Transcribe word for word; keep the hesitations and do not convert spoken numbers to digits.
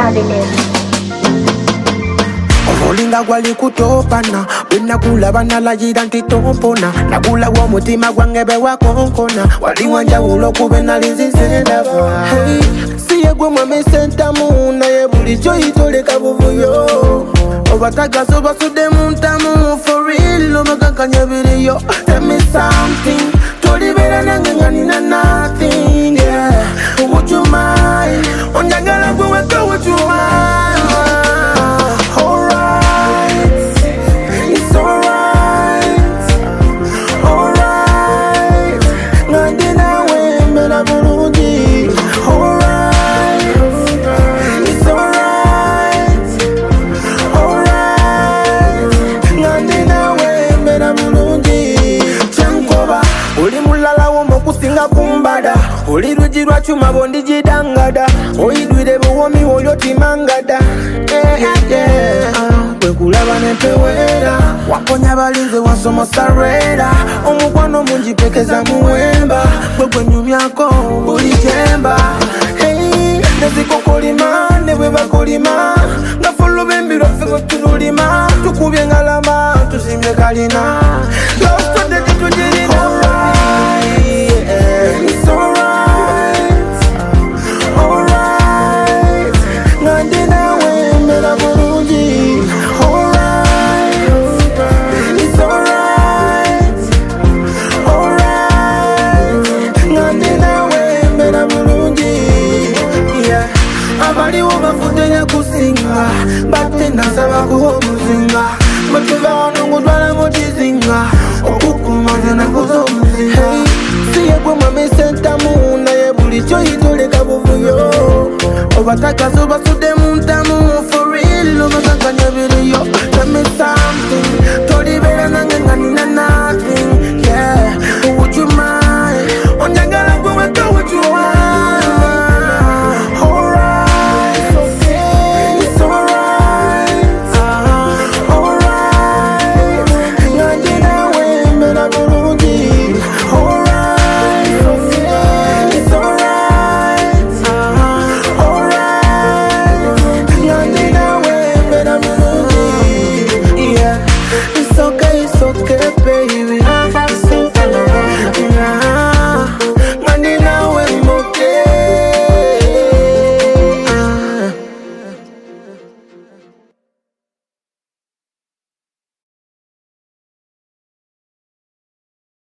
Olinga gwali kutopana Wina kula banala jida ntitompona Nakula wa mutima gwangebe wakonkona Wali wanja ulo kube nalizi sendava Hey, siye gwe mwame senta muna Ye buli joito leka buvuyo Obataga soba sude muntamu For real, omagakanya video Tell me something Toli vera nangangani na nothing Yeah, would you mind Onjangala gwe weka would you mind kumbada Olirujji lwa chuma bondi jidangada Oyidwire buwomi olyo timangada Yeah, yeah Bwe kulaba nempewera Waponya balinze wasomosa reda Omukwano mungi pekeza muwemba Bwe gwe nyumyako buli jemba Hey, nezikokolima ne bwe bakolima Nga fulu bembiro fego tululima Tukubye ngalama tusimye kalina Lost to the tujirina It's alright, alright. Ngandina we mera bulungi. Alright, it's alright, alright. Ngandina we mera bulungi. Yeah, abali wabafute ya kusinga, bate nasaba kuho muzinga. Matuva wanungu dwala mojizinga, okukumaze na kuzo muzinga. Hey, siye gwe mwame senta muna Ye buli joito leka buvuyo Obataka soba sude muntamu